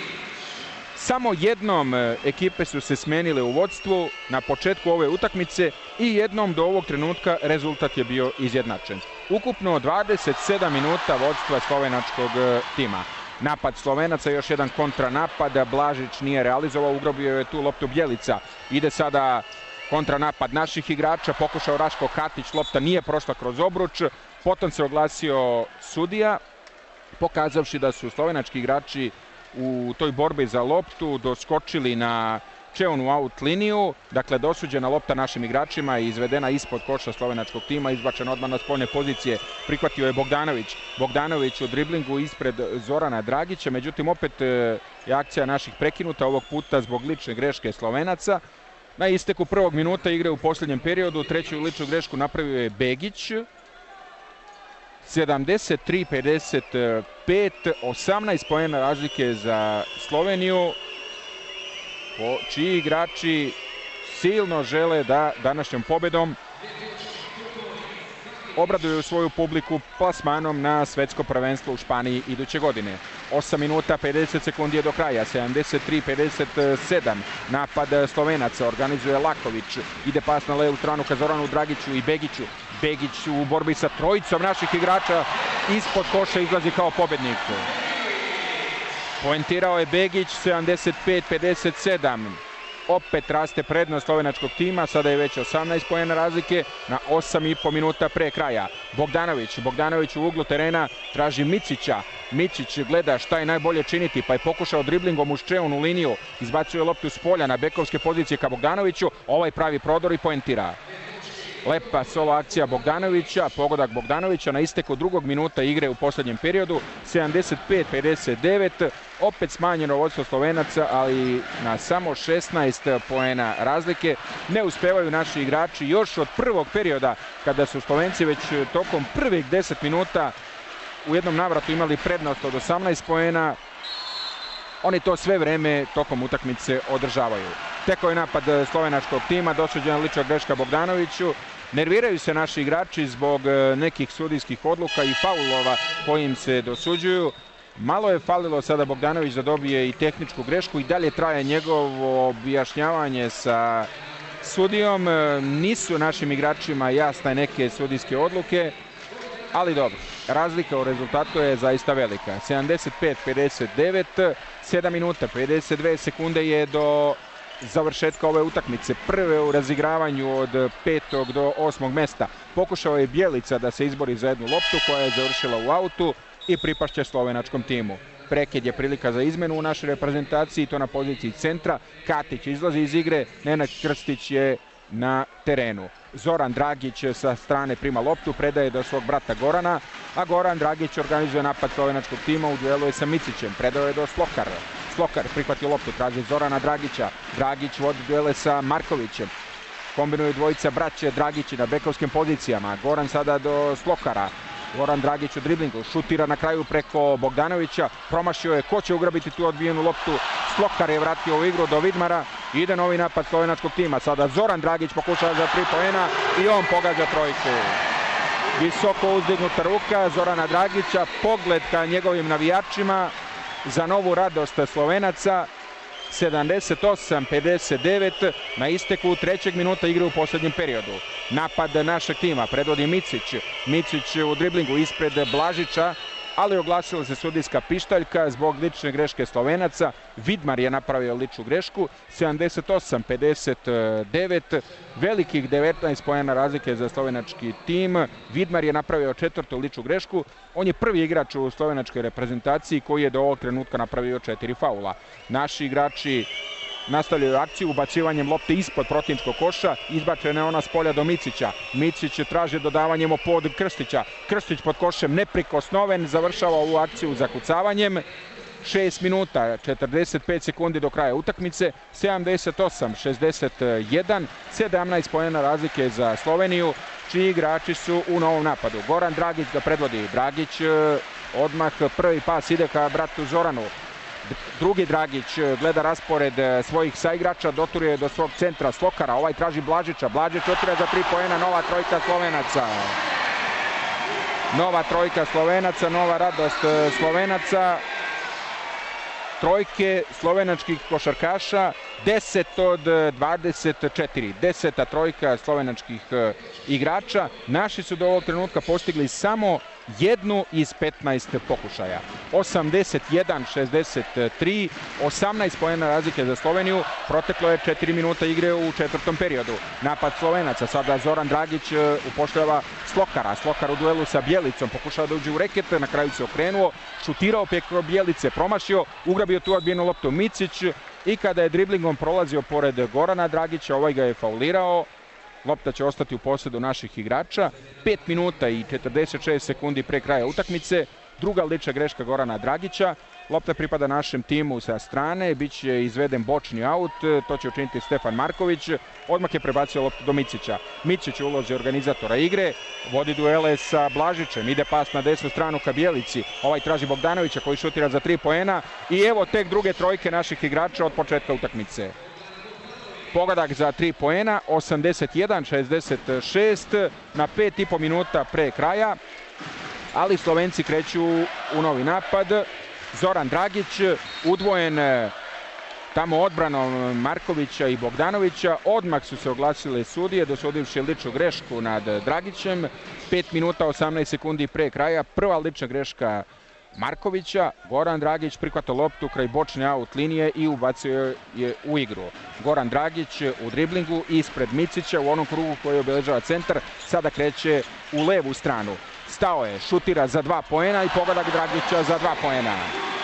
Samo jednom ekipe su se smenile u vodstvu na početku ove utakmice i jednom do ovog trenutka rezultat je bio izjednačen. Ukupno dvadeset sedam minuta vodstva slovenačkog tima. Napad Slovenaca, još jedan kontranapad, Blažić nije realizovao, ugrobio je tu loptu Bjelica. Ide sada kontranapad naših igrača, pokušao Raško Katić, lopta nije prošla kroz obruč, potom se oglasio sudija, pokazavši da su slovenački igrači u toj borbi za loptu doskočili na Čeonu out liniju, dakle dosuđena lopta našim igračima i izvedena ispod koša slovenačkog tima, izbačena odmah na spoljne pozicije, prihvatio je Bogdanović. Bogdanović u driblingu ispred Zorana Dragića, međutim opet je akcija naših prekinuta, ovog puta zbog lične greške Slovenaca. Na isteku prvog minuta igre u posljednjem periodu, treću ličnu grešku napravio je Begić. sedamdeset tri pedeset pet, osamnaest poena razlike za Sloveniju, čiji igrači silno žele da današnjom pobedom obraduju svoju publiku plasmanom na svetsko prvenstvo u Španiji iduće godine. osam minuta pedeset sekundi je do kraja, sedamdeset tri pedeset sedam. Napad Slovenaca organizuje Laković, ide pas na levu stranu ka Zoranu Dragiću i Begiću. Begić u borbi sa trojicom naših igrača ispod koša izlazi kao pobednik. Poentirao je Begić, sedamdeset pet pedeset sedam. Opet raste prednost slovenačkog tima, sada je već osamnaest poena razlike na osam i po minuta pre kraja. Bogdanović, Bogdanović u uglu terena traži Micića. Micić gleda šta je najbolje činiti, pa je pokušao driblingom uz Čeonu liniju, izbacuje loptu s polja na bekovske pozicije ka Bogdanoviću, ovaj pravi prodor i poentira. Lepa solo akcija Bogdanovića, pogodak Bogdanovića na isteku drugog minuta igre u posljednjem periodu, sedamdeset pet pedeset devet, opet smanjeno vodstvo Slovenaca, ali na samo šesnaest poena razlike. Ne uspevaju naši igrači još od prvog perioda, kada su Slovenci već tokom prvih deset minuta u jednom navratu imali prednost od osamnaest poena. Oni to sve vreme tokom utakmice održavaju. Tekao je napad slovenačkog tima, dosuđena lična greška Bogdanoviću Nerviraju se naši igrači zbog nekih sudijskih odluka i faulova kojim se dosuđuju. Malo je falilo sada Bogdanović da dobije i tehničku grešku i dalje traje njegovo objašnjavanje sa sudijom. Nisu našim igračima jasne neke sudijske odluke, ali dobro, razlika u rezultatu je zaista velika. sedamdeset pet pedeset devet, sedam minuta, pedeset dve sekunde je do završetka ove utakmice. Prve u razigravanju od petog do osmog mesta. Pokušao je Bjelica da se izbori za jednu loptu koja je završila u autu i pripašće slovenačkom timu. Prekid je prilika za izmenu u našoj reprezentaciji, to na poziciji centra. Katić izlazi iz igre, Nenad Krstić je na terenu. Zoran Dragić sa strane prima loptu, predaje do svog brata Gorana, a Goran Dragić organizuje napad slovenačkog tima, u duelu je sa Micićem, predao je do Slokara. Slokar prihvatio loptu, traži Zorana Dragića. Dragić vodi duele sa Markovićem. Kombinuju dvojica braće Dragići na bekovskim pozicijama. Goran sada do Slokara. Goran Dragić u driblingu, šutira na kraju preko Bogdanovića, promašio je, ko će ugrabiti tu odbijenu loptu, Slokar je vratio u igru do Vidmara, ide novi napad slovenačkog tima, sada Zoran Dragić pokušava za tri poena i on pogađa trojku. Visoko uzdignuta ruka Zorana Dragića, pogled ka njegovim navijačima za novu radost Slovenaca. sedamdeset osam pedeset devet na isteku trećeg minuta igre u posljednjem periodu. Napad našeg tima predvodi Micić. Micić u driblingu ispred Blažića, ali oglasila se sudijska pištaljka zbog lične greške Slovenaca. Vidmar je napravio ličnu grešku. sedamdeset osam pedeset devet, velikih devetnaest poena razlike za slovenački tim. Vidmar je napravio četvrtu ličnu grešku. On je prvi igrač u slovenačkoj reprezentaciji koji je do ovog trenutka napravio četiri faula. Naši igrači nastavljaju akciju ubacivanjem lopte ispod protivničkog koša, izbačena je ona s polja do Micića. Micić traži dodavanjem pod Krstića. Krstić pod košem neprikosnoven, završava ovu akciju zakucavanjem. šest minuta, četrdeset pet sekundi do kraja utakmice, sedamdeset osam šezdeset jedan, sedamnaest poena razlike za Sloveniju, čiji igrači su u novom napadu. Goran Dragić ga predvodi. Dragić odmah prvi pas ide ka bratu Zoranu. Drugi Dragić gleda raspored svojih saigrača, doturuje do svog centra Slokara, ovaj traži Blažića, Blažić otira za tri poena, nova trojka Slovenaca. Nova trojka Slovenaca, nova radost Slovenaca. Trojke slovenačkih košarkaša, deset od dvadeset četiri, deseta trojka slovenačkih igrača. Naši su do ovog trenutka postigli samo jednu iz petnaest pokušaja. osamdeset jedan šezdeset tri, osamnaest poena razlike za Sloveniju. Proteklo je četiri minuta igre u četvrtom periodu. Napad Slovenaca, sada Zoran Dragić upošljava Slokara. Slokar u duelu sa Bjelicom, pokušava da uđe u reket, na kraju se okrenuo, šutirao preko Bjelice, promašio, ugrabio tu odbijenu loptu Micić i kada je driblingom prolazio pored Gorana Dragića, ovaj ga je faulirao. Lopta će ostati u posjedu naših igrača. pet minuta i četrdeset šest sekundi pre kraja utakmice. Druga lična greška Gorana Dragića. Lopta pripada našem timu sa strane. Biće izveden bočni aut. To će učiniti Stefan Marković. Odmah je prebacio loptu do Micića. Micić u ulozi organizatora igre. Vodi duele sa Blažićem. Ide pas na desnu stranu ka Bjelici. Ovaj traži Bogdanovića koji šutira za tri poena. I evo tek druge trojke naših igrača od početka utakmice. Pogodak za tri poena, osamdeset jedan šezdeset šest na pet i po minuta pre kraja, ali Slovenci kreću u novi napad. Zoran Dragić udvojen tamo odbranom Markovića i Bogdanovića. Odmah su se oglasile sudije, dosudivši ličnu grešku nad Dragićem. pet minuta osamnaest sekundi pre kraja, prva lična greška Markovića. Goran Dragić prihvata loptu kraj bočne aut linije i ubacio je u igru. Goran Dragić u driblingu ispred Micića u onom krugu koji obeležava centar. Sada kreće u levu stranu. Stao je, šutira za dva poena i pogodak Dragića za dva poena.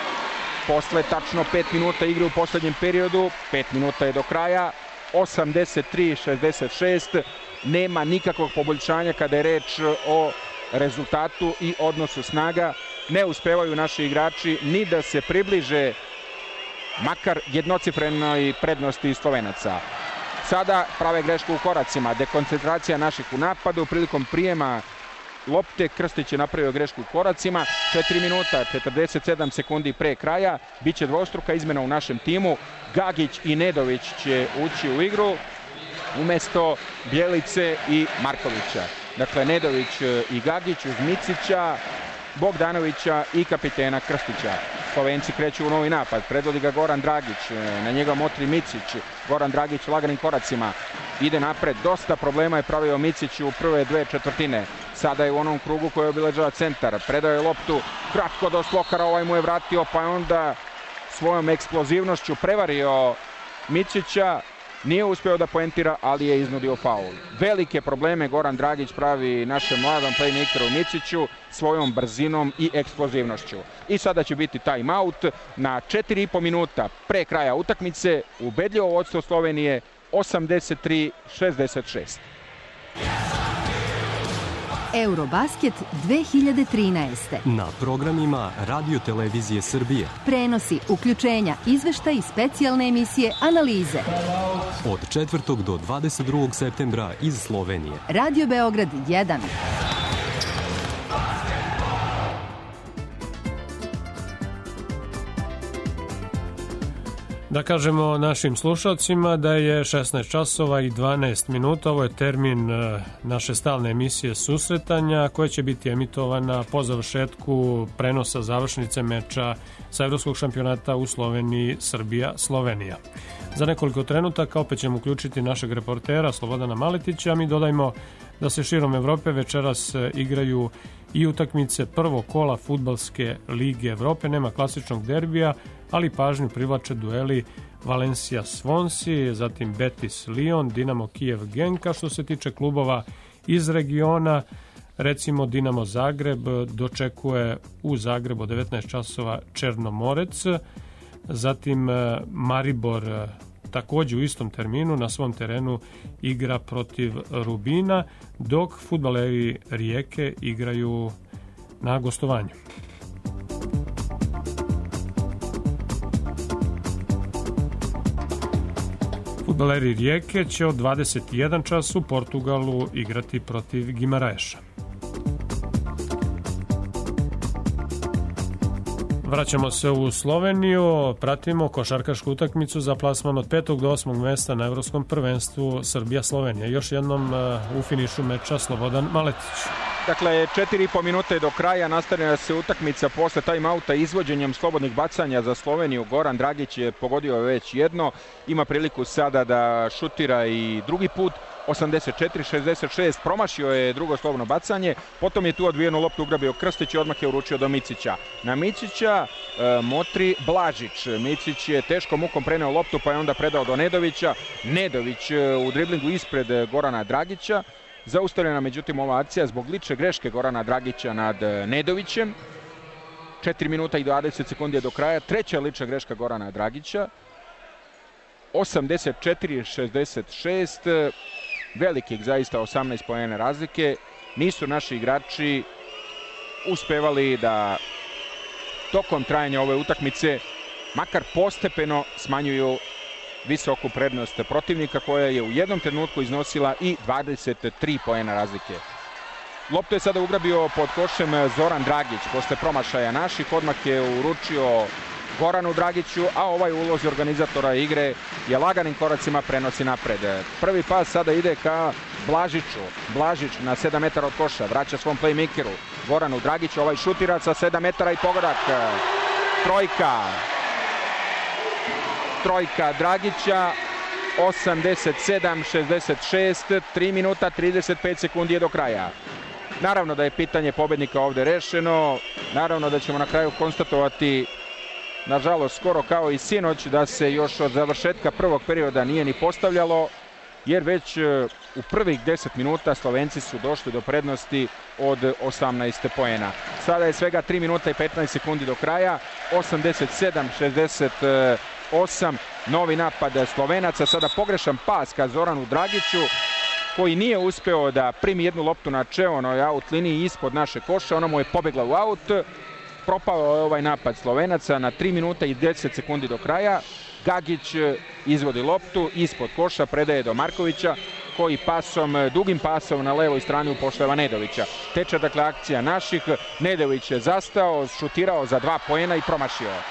Posle tačno pet minuta igre u posljednjem periodu, pet minuta je do kraja, osamdeset tri šezdeset šest. Nema nikakvog poboljšanja kada je reč o rezultatu i odnosu snaga. Ne uspevaju naši igrači ni da se približe makar jednocifrenoj prednosti Slovenaca. Sada prave grešku u koracima, dekoncentracija naših u napadu, prilikom prijema lopte Krstić je napravio grešku u koracima. četiri minuta četrdeset sedam sekundi pre kraja, biće dvostruka izmena u našem timu. Gagić i Nedović će ući u igru. umesto Bjelice i Markovića. Dakle, Nedović i Gagić uz Micića, Bogdanovića i kapitena Krstića. Slovenci kreću u novi napad, predvodi ga Goran Dragić, na njega motri Micić. Goran Dragić laganim koracima ide napred, dosta problema je pravio Micić u prve dve četvrtine. Sada je u onom krugu koji obilažava centar, predao je loptu kratko do Slokara, ovaj mu je vratio, pa je onda svojom eksplozivnošću prevario Micića. Nije uspeo da poentira, ali je iznudio faul. Velike probleme Goran Dragić pravi našem mladom playmakeru Miciću svojom brzinom i eksplozivnošću. I sada će biti time out na četiri i po minuta pre kraja utakmice. Ubedljivo vodstvo Slovenije osamdeset tri šezdeset šest. Eurobasket dve hiljade trinaeste. Na programima Radio Televizije Srbije. Prenosi, uključenja, izveštaj i specijalne emisije, analize. Od četvrtog do dvadeset drugog septembra iz Slovenije. Radio Beograd jedan. Da kažemo našim slušalcima da je šesnaest časova i dvanaest minuta. Ovo je termin naše stalne emisije Susretanja koja će biti emitovana po završetku prenosa završnice meča sa Evropskog šampionata u Sloveniji, Srbija-Slovenija. Za nekoliko trenutaka opet ćemo uključiti našeg reportera Slobodana Maletića, a mi dodajmo da se širom Evrope večeras igraju i utakmice prvog kola Fudbalske lige Evrope. Nema klasičnog derbija, ali pažnju privlače dueli Valencia Swansea, zatim Betis Lyon, Dinamo Kijev Genka. Što se tiče klubova iz regiona, recimo Dinamo Zagreb dočekuje u Zagrebu devetnaest časova Černomorec, zatim Maribor takođe u istom terminu na svom terenu igra protiv Rubina, dok fudbaleri Rijeke igraju na gostovanju. Fudbaleri Rijeke će od dvadeset jedan čas u Portugalu igrati protiv Gimaraeša. Vraćamo se u Sloveniju, pratimo košarkašku utakmicu za plasman od petog do osmog mesta na Evropskom prvenstvu Srbija-Slovenija. Još jednom u finišu meča Slobodan Maletić. Dakle, četiri i po minute do kraja nastavlja se utakmica posle time-outa izvođenjem slobodnih bacanja za Sloveniju. Goran Dragić je pogodio već jedno, ima priliku sada da šutira i drugi put. osamdeset četiri šezdeset šest, promašio je drugo slobodno bacanje, potom je tu odvijenu loptu ugrabio Krstić i odmah je uručio do Micića. Na Micića e, motri Blažić. Micić je teškom mukom preneo loptu pa je onda predao do Nedovića. Nedović e, u driblingu ispred Gorana Dragića. Zaustavljena međutim ova akcija zbog lične greške Gorana Dragića nad Nedovićem. četiri minuta i dvadeset sekundi je do kraja. Treća lična greška Gorana Dragića. osamdeset četiri šezdeset šest. Velikih zaista osamnaest poena razlike. Nisu naši igrači uspevali da tokom trajanja ove utakmice makar postepeno smanjuju visoku prednost protivnika koja je u jednom trenutku iznosila i dvadeset tri poena razlike. Loptu je sada ugrabio pod košem Zoran Dragić posle promašaja naših, odmah je uručio Goranu Dragiću, a ovaj ulozi organizatora igre je laganim koracima prenosi napred. Prvi pas sada ide ka Blažiću. Blažić na sedam metara od koša, vraća svom playmakeru. Goranu Dragiću, ovaj šutira sa sedam metara i pogodak. Trojka. Trojka Dragića, osamdeset sedam šezdeset šest, tri minuta trideset pet sekundi je do kraja. Naravno da je pitanje pobednika ovde rešeno, naravno da ćemo na kraju konstatovati, nažalost skoro kao i sinoć, da se još od završetka prvog perioda nije ni postavljalo, jer već u prvih deset minuta Slovenci su došli do prednosti od osamnaest poena. Sada je svega tri minuta i petnaest sekundi do kraja, osamdeset sedam šezdeset osam, novi napad Slovenaca, sada pogrešan pas ka Zoranu Dragiću, koji nije uspeo da primi jednu loptu na čeonoj aut liniji ispod naše koša, ona mu je pobegla u aut. Propao je ovaj napad Slovenaca na tri minuta i deset sekundi do kraja. Gagić izvodi loptu ispod koša, predaje do Markovića, koji pasom, dugim pasom na levoj strani upošljava Nedovića. Teče dakle akcija naših, Nedović je zastao, šutirao za dva poena i promašio.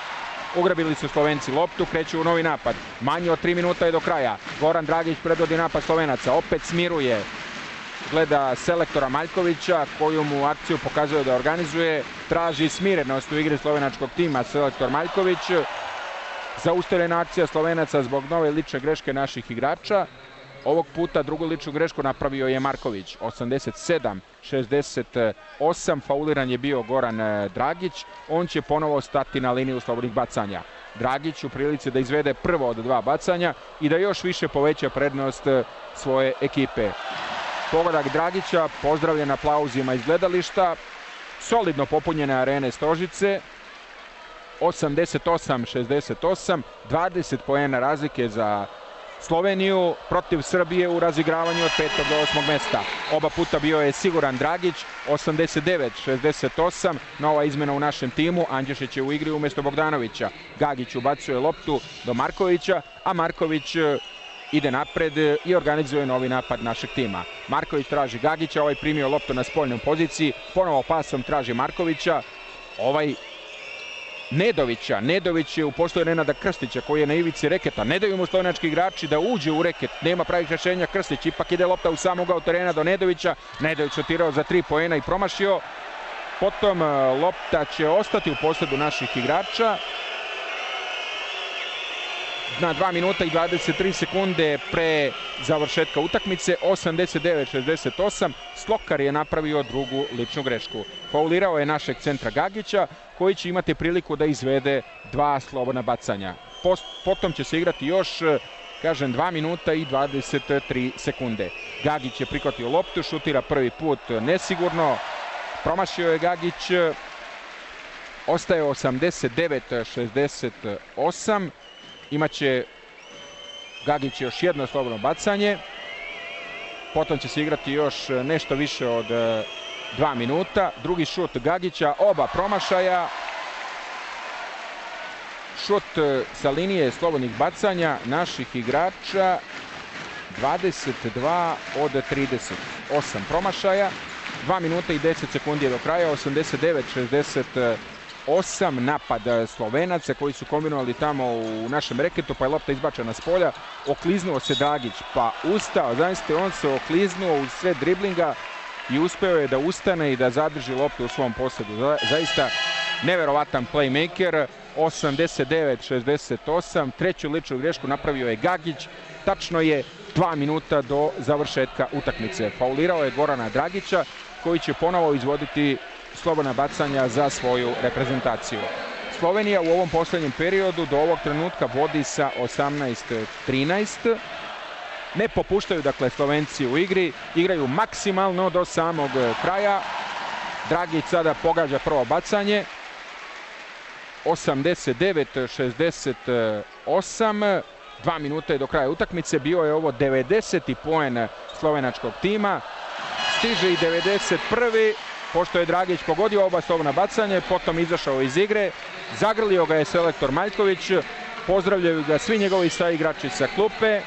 Ugrabili su Slovenci loptu, kreću u novi napad. Manje od tri minuta je do kraja. Goran Dragić predvodi napad Slovenaca, opet smiruje. Gleda selektora Maljkovića, koju mu akciju pokazuje da organizuje. Traži smirenost u igri slovenačkog tima selektor Maljković. Zaustavljena akcija Slovenaca zbog nove lične greške naših igrača. Ovog puta drugu ličnu grešku napravio je Marković. osamdeset sedam šezdeset osam, fauliran je bio Goran Dragić. On će ponovo stati na liniju slobodnih bacanja. Dragić u prilici da izvede prvo od dva bacanja i da još više poveća prednost svoje ekipe. Pogodak Dragića, pozdravljen aplauzima iz gledališta. Solidno popunjene arene Stožice. osamdeset osam šezdeset osam, dvadeset poena razlike za Sloveniju protiv Srbije u razigravanju od petog do osmog mesta. Oba puta bio je siguran Dragić, osamdeset devet šezdeset osam, nova izmena u našem timu, Andješić je u igri umjesto Bogdanovića. Gagić ubacuje loptu do Markovića, a Marković ide napred i organizuje novi napad našeg tima. Marković traži Gagića, ovaj primio loptu na spoljnoj poziciji, ponovo pasom traži Markovića, ovaj Nedovića. Nedović je u postoju Nenada Krstića koji je na ivici reketa. Ne daju mu slovenački igrači da uđe u reket. Nema pravih rješenja. Krstić ipak ide lopta u sam ugao terena do Nedovića. Nedović šutirao za tri poena i promašio. Potom lopta će ostati u posledu naših igrača. Na dva minuta i dvadeset tri sekunde pre završetka utakmice, osamdeset devet šezdeset osam, Slokar je napravio drugu ličnu grešku. Faulirao je našeg centra Gagića, koji će imati priliku da izvede dva slobodna bacanja. Post, potom će se igrati još, kažem, dva minuta i dvadeset tri sekunde. Gagić je prihvatio loptu, šutira prvi put nesigurno, promašio je Gagić, ostaje osamdeset devet šezdeset osam, imaće Gagić još jedno slobodno bacanje, potom će se igrati još nešto više od dva minuta. Drugi šut Gagića, oba promašaja. Šut sa linije slobodnih bacanja naših igrača, dvadeset dva od trideset osam promašaja. dva minuta i deset sekundi je do kraja, osamdeset devet šezdeset osam, napad Slovenaca koji su kombinovali tamo u našem reketu, pa je lopta izbačena s polja. Okliznuo se Dragić, pa ustao. Zamislite, on se okliznuo u sred driblinga i uspeo je da ustane i da zadrži loptu u svom posledu. Zaista neverovatan playmaker. osamdeset devet šezdeset osam, treću ličnu grešku napravio je Gagić. Tačno je dva minuta do završetka utakmice. Faulirao je Gorana Dragića, koji će ponovo izvoditi slobodna bacanja za svoju reprezentaciju. Slovenija u ovom posljednjem periodu do ovog trenutka vodi sa osamnaest trinaest. Ne popuštaju, dakle, Slovenci u igri, igraju maksimalno do samog kraja. Dragić sada pogađa prvo bacanje. osamdeset devet šezdeset osam, dva minuta je do kraja utakmice, bio je ovo devedeseti poen slovenačkog tima. Stiže i devedeset prvi, pošto je Dragić pogodio oba slobodna bacanje, potom izašao iz igre, zagrlio ga je selektor Maljković, pozdravljaju ga svi njegovi saigrači sa klupe.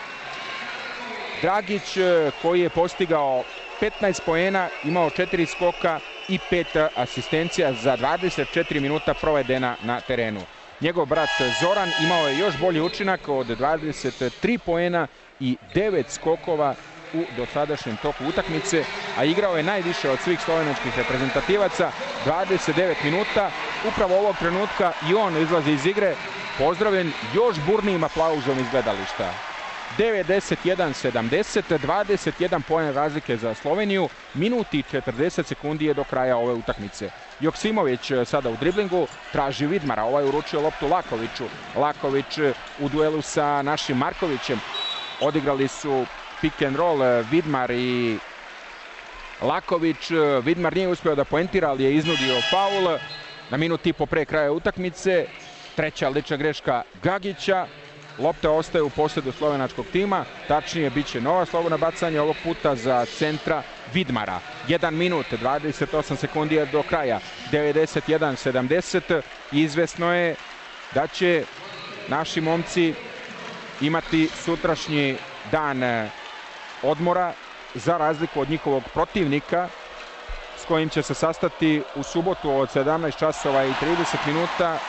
Dragić, koji je postigao petnaest poena, imao četiri skoka i pet asistencija za dvadeset četiri minuta provedena na terenu. Njegov brat Zoran imao je još bolji učinak od dvadeset tri poena i devet skokova u dosadašnjem toku utakmice, a igrao je najviše od svih slovenačkih reprezentativaca, dvadeset devet minuta. Upravo ovog trenutka i on izlazi iz igre, pozdravljen još burnijim aplauzom iz gledališta. devedeset jedan sedamdeset, dvadeset jedan poen razlike za Sloveniju, minuti i četrdeset sekundi je do kraja ove utakmice. Joksimović sada u driblingu, traži Vidmara, ovaj uručio loptu Lakoviću. Laković u duelu sa našim Markovićem. Odigrali su pick and roll Vidmar i Laković. Vidmar nije uspio da poentira, ali je iznudio faul na minut i po pre kraja utakmice. Treća lična greška Gagića. Lopta ostaje u posledu slovenačkog tima, tačnije bit će nova slobodna bacanja, ovog puta za centra Vidmara. jedan minut, dvadeset osam sekundi je do kraja, devedeset jedan sedamdeset. Izvesno je da će naši momci imati sutrašnji dan odmora, za razliku od njihovog protivnika, s kojim će se sastati u subotu od sedamnaest časova i trideset minuta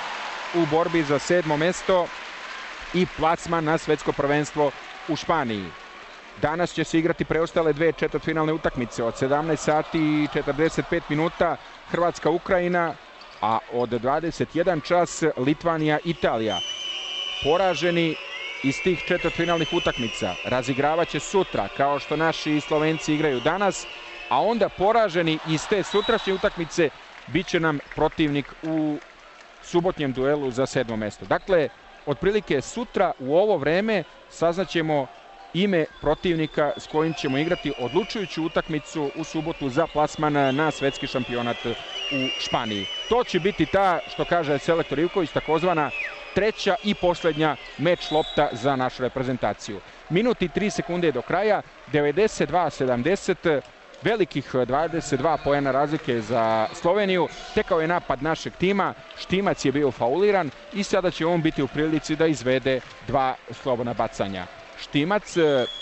u borbi za sedmo mesto i plasman na svetsko prvenstvo u Španiji. Danas će se igrati preostale dve četvrtfinalne utakmice od sedamnaest sati i četrdeset pet minuta Hrvatska-Ukrajina, a od dvadeset jedan čas Litvanija-Italija. Poraženi iz tih četvrtfinalnih utakmica razigravaće sutra, kao što naši Slovenci igraju danas, a onda poraženi iz te sutrašnje utakmice bit će nam protivnik u subotnjem duelu za sedmo mesto. Dakle, otprilike sutra u ovo vreme saznaćemo ime protivnika s kojim ćemo igrati odlučujuću utakmicu u subotu za plasman na svetski šampionat u Španiji. To će biti ta, što kaže selektor Ivković, takozvana treća i posljednja meč lopta za našu reprezentaciju. Minut i tri sekunde do kraja, devedeset dva sedamdeset, velikih dvadeset dva poena razlike za Sloveniju. Tekao je napad našeg tima, Štimac je bio fauliran i sada će on biti u prilici da izvede dva slobodna bacanja. Štimac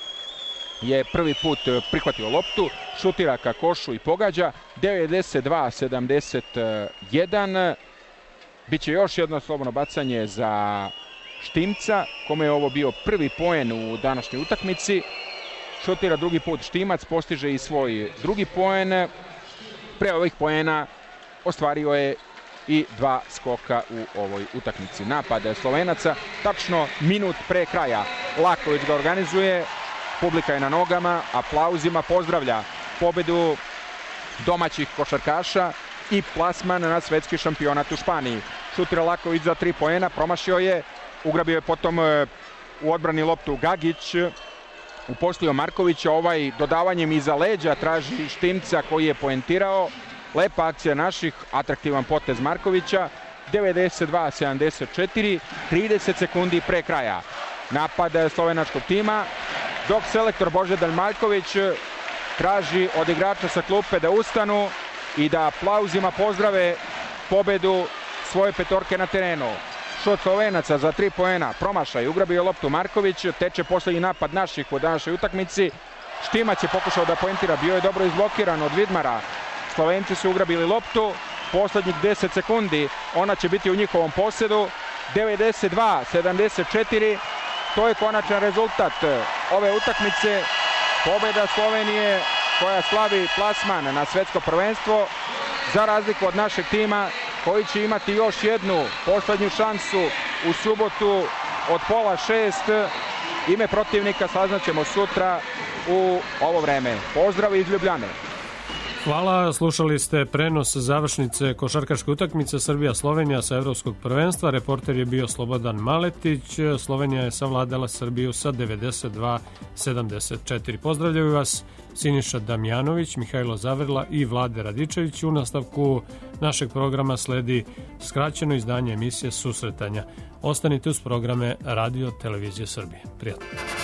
je prvi put prihvatio loptu, šutira ka košu i pogađa. Devedeset dva sedamdeset jedan. Biće još jedno slobodno bacanje za Štimca, kome je ovo bio prvi poen u današnjoj utakmici. Šutira drugi put Štimac, postiže i svoj drugi poen. Pre ovih poena ostvario je i dva skoka u ovoj utakmici. Napad Slovenaca, tačno minut pre kraja. Laković ga organizuje, publika je na nogama, aplauzima pozdravlja pobedu domaćih košarkaša i plasman na svetski šampionat u Španiji. Šutira Laković za tri poena, promašio je, ugrabio je potom u odbrani loptu Gagić, upostio Markovića, ovaj dodavanjem iza leđa traži Štimca koji je poentirao. Lepa akcija naših, atraktivan potez Markovića. devedeset dva sedamdeset četiri, trideset sekundi pre kraja. Napad slovenačkog tima, dok selektor Božidar Maljković traži od igrača sa klupe da ustanu i da aplauzima pozdrave pobedu svoje petorke na terenu. Šut Slovenaca za tri poena, promašaj, ugrabio loptu Marković, teče poslednji napad naših u današnjoj utakmici. Štimac je pokušao da poentira, bio je dobro izblokiran od Vidmara. Slovenci su ugrabili loptu, poslednjih deset sekundi, ona će biti u njihovom posedu. devedeset dva sedamdeset četiri, to je konačan rezultat ove utakmice. Pobeda Slovenije koja slavi plasman na svetsko prvenstvo, za razliku od našeg tima koji će imati još jednu poslednju šansu u subotu od pola šest. Ime protivnika saznaćemo sutra u ovo vreme. Pozdrav iz Ljubljane. Hvala, slušali ste prenos završnice košarkaške utakmice Srbija-Slovenija sa Evropskog prvenstva. Reporter je bio Slobodan Maletić. Slovenija je savladala Srbiju sa devedeset dva sedamdeset četiri. Pozdravljaju vas Siniša Damjanović, Mihajlo Zavrla i Vlade Radičević. U nastavku našeg programa sledi skraćeno izdanje emisije Susretanja. Ostanite uz programe Radio Televizije Srbije. Prijatno.